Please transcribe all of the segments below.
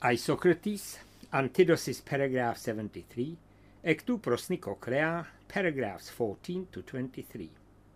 Isocrates, Antidosis, paragraph 73, ectu pros Nicoclea, paragraphs 14 to 23.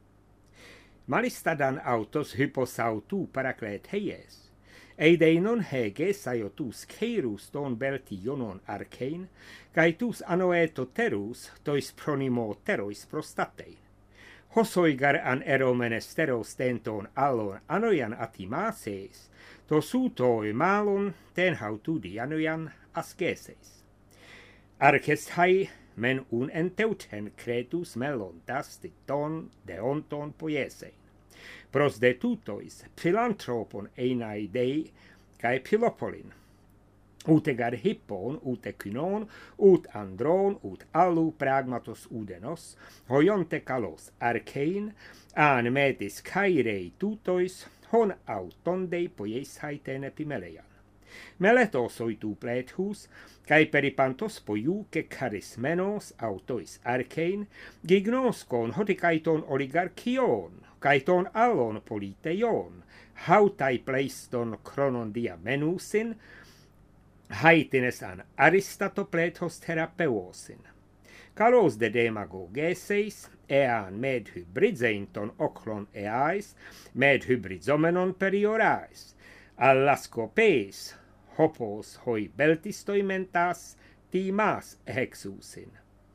Malistadan autos hypos autu parakletheis, eideinon hege saiotus ceirus ton beltionon archein, caetus anoetoterus tois pronimoterois prostatein. Hosoigar an eromenesteros tenton allon anoian atimaseis, to sutoi malon ten hautudi anoian asceseis. Arches hai men un enteuten cretus melontas ton deonton poiesein. Pros de tutois philantropon einai dei cae Pilopolin, ut egar hippon, ut equinon, ut andron, ut allu pragmatos udenos, hoionte kalos archein, an metis caerei tutois, hon autondei poiesai ten epimeleian. Meletos oitu plethus, cae peripantos poiuce charismenos autois archein, gignoskon hoticaiton oligarchion, caeton allon politeion, hautai pleiston chronon dia menusin, haitines an Aristatopletos therapeuosin. Calos de demagogeseis, ean med hybridzenton oclon eais, med hybrizomenon periorais, allascopeis, hopos hoi beltistoi mentas, timas hexusin.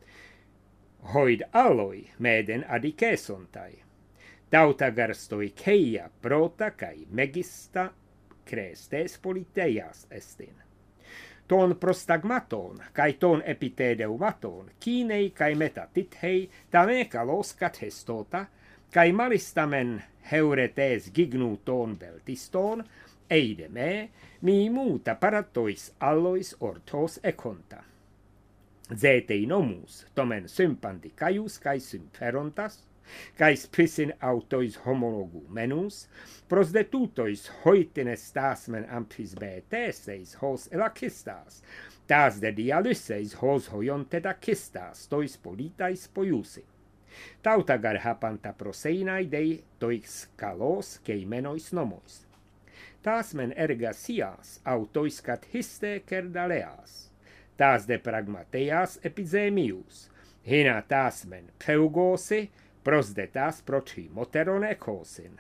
Hoid alloi meden adicesontai, tautagarstoi ceia prota cae megista crestes politeias estin. Ton prostagmaton, cae ton epitedeumaton, cinei cae metatithei, tame calos cathestota, cae malistamen heuretes gignu ton beltiston, eide me, mi muta paratois allois ortos econta. Zetei nomus, tomen sympandi caius cae symferontas, cae spisin autois homologu menus, pros de tutois hoitines tasmen ampis beteseis hos elacistas, tas de dialyseis hos hoionte dacistas, tois politais poiusi. Tautagar hapanta proseinai dei tois calos ceimenois nomois. Tasmen erga sias autois cat histe cerdaleas, tas de pragmateas epizemius, hina tasmen peugosi, pros de tas proci moteron ecosin.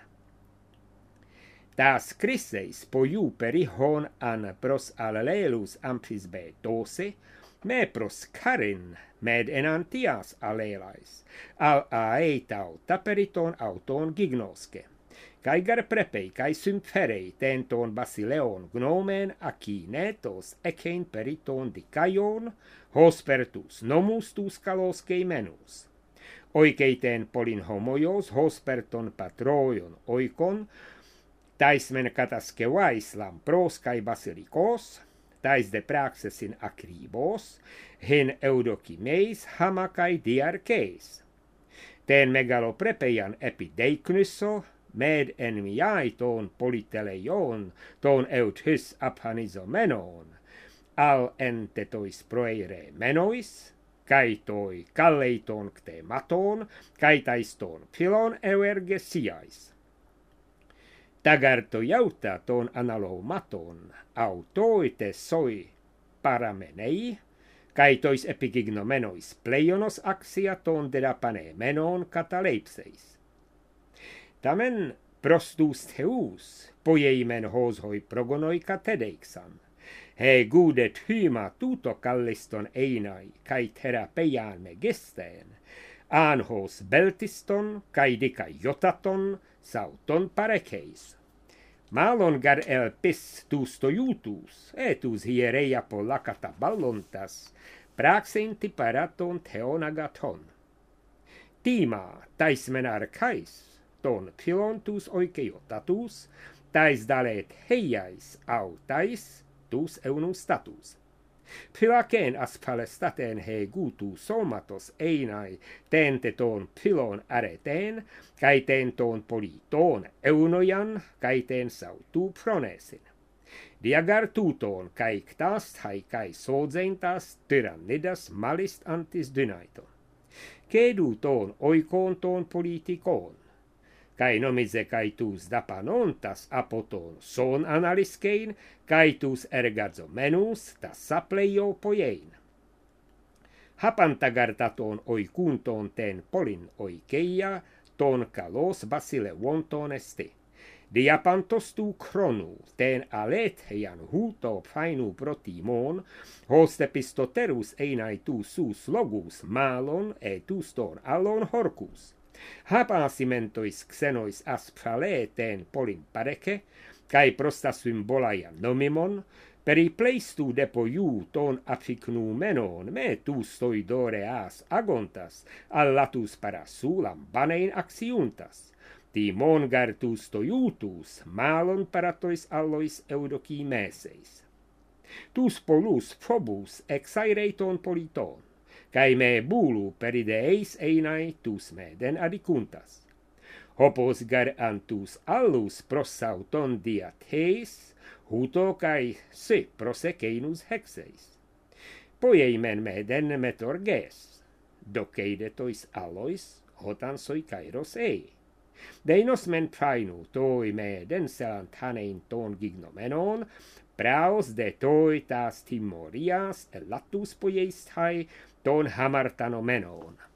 Tas criseis poiu perihon an pros allelus ampis betosi, me pros carin med enantias allelais, al aetau taperiton auton gignosce, caegar prepei cae symferei tenton basileon gnomen acinetos ecein periton dicaion, hospertus nomus tus caloscei menus. Oikeiten polin homoios hosperton patroion oikon, taismen katascevais lampros cae basilicos, tais de praxesin acribos, hin eudokimeis hama cae diarcheis. Ten megaloprepeian epideicnusso, med enviai ton politeleion, ton eut hys aphanizomenon, al entetois proere menois, cae toi calleiton ctematon, cae taiston philon euergesiais. Tagarto iauta ton analomaton, autoite soi paramenei, cae tois epigignomenois pleionos axia ton derapane menon cataleipseis. Tamen prostus theus, poieimen hos hoi progonoi catedeixan, he gudet hyma tuto calliston einai, cae therapeian megisteen, an hos beltiston, cae dica jotaton, sauton pareceis. Malon gar elpis tus toiutus, etus hiereia polacata ballontas, praxenti paraton theonagaton. Tima taismen arcais, ton philontus oikeiotatus, tais dalet heiais autais, tus eunus status. Philakeen asphalestaten he gutu somatos einai tente ton philon areteen, cae ten ton politon eunoian, cae ten sautu pronesin. Diagar tuton cae ctast hae cae sodzentas tyrannidas malist antis dynaiton. Cedu ton oikon ton politikon. kai nomise kai tus dapanontas apoton son analiskein, kai tus ergazomenus tas sapleio poiein. Hapantagartaton oi kunton ten polin oikeia, ton kalos basile wonton esti. Diapantos tu kronu, ten alet heian huto fainu protimon, hoste pistoterus einai tu sus logus malon et tuston allon horcus. Hapasimentois xenois asphale ten polin pareke, kai prosta symbolaia nomimon, peripleistu depoiu ton afficnumenon me tustoi doreas agontas, allatus para sulam banein axiuntas. Timon gartus toiutus, malon paratois allois eudokimeseis. Tus polus phobus exaireiton politon, cae me bulu perideis einai tus meden adicuntas. Hopos gar antus allus prosauton diat heis, huto cae se proseceinus hexeis. Poiemen meden metorges, doceidetois allois, hotansoi kairos ei. Deinos men prainu toi meden selant hanein ton gignomenon, praos de toi tas timorias elatus poiestai ton hamartanomenon.